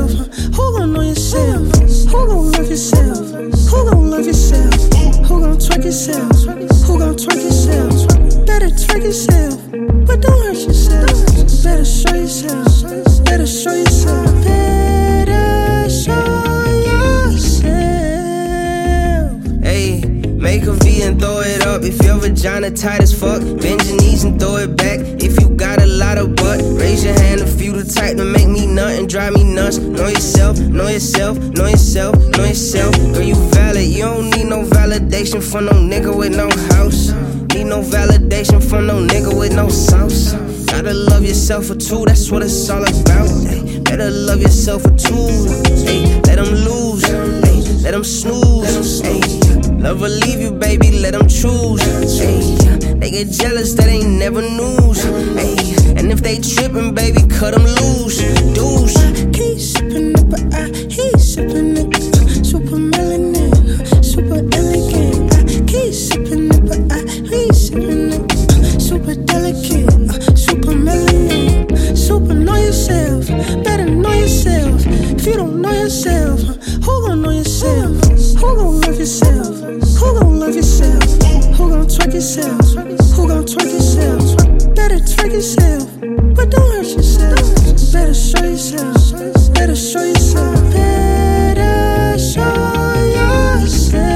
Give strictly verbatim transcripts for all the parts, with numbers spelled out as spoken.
yourself? Who gon' know yourself? Who gon' love yourself? Who gon' love yourself? Who gon' twerk yourself? Who gon' twerk yourself? Better twerk yourself, but don't hurt yourself. Better show yourself. Better show yourself. Better show yourself. Hey, make a V and throw it up. If your vagina tight as fuck, bend your knees and throw it back. If you got a lot of butt, raise your hand if you the type to make me nut and drive me nuts. Know yourself, know yourself, know yourself, know yourself. Girl, you valid, you don't need no validation from no nigga with no house. Need no validation from no nigga with no sauce. Gotta love yourself for two, that's what it's all about. Ay, better love yourself for two. Ay, let them lose, ay, let them snooze. Ay, love or leave you, baby, let them choose. Ay, they get jealous, that ain't never news. Ay, and if they trippin', baby, cut them loose. Douche. Keep sippin' it, but I keep sippin' it. Super melanin, super elegant. I keep sippin' it, but I keep sippin' it. Super delicate, super melanin. Super know yourself, better know yourself. If you don't know yourself, who gon' know yourself? Who gon' love yourself? Who gon' love yourself? Who gon' twerk yourself? Who gon' twerk yourself? Better twerk yourself, but don't hurt yourself. Better show yourself. Better show yourself. Better show yourself.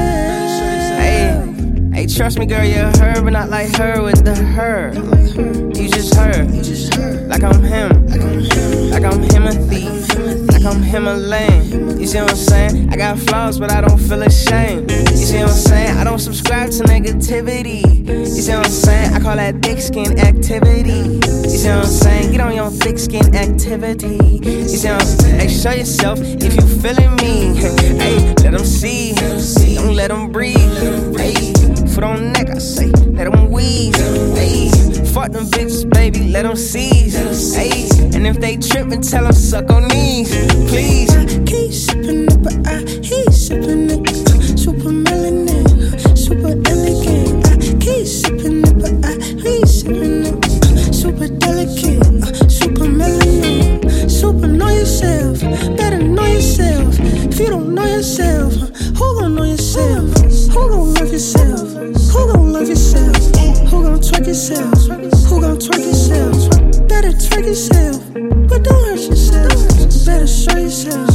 Hey, hey, trust me, girl, you're her, but not like her with the her. You just her, like I'm him, like I'm Timothy, like I'm Himalayan. You see what I'm saying? I got flaws, but I don't feel ashamed. You see what I'm saying? I don't subscribe to negativity. You see what I'm saying? I call that thick skin activity. You see what I'm saying? Get on your thick skin activity. You see what I'm saying? Hey, show yourself if you feeling me. Hey, let them see, don't let them breathe. Hey, foot on neck, I say, let them wheeze. Hey, fuck them bitches, baby, let them seize. Hey, and if they trippin', tell them suck on knees, please. I keep sippin' it, but I keep sippin' it. Super melanin, super elegant. I keep sippin' it, but I keep sippin' it. Super delicate, super melanin. Super know yourself, better know yourself. If you don't know yourself, who gon' know yourself? Who gon' love yourself? Who gon' love yourself? Who gon' twerk yourself? Who gon' twerk yourself? Better twerk yourself, but don't hurt yourself. Better show yourself.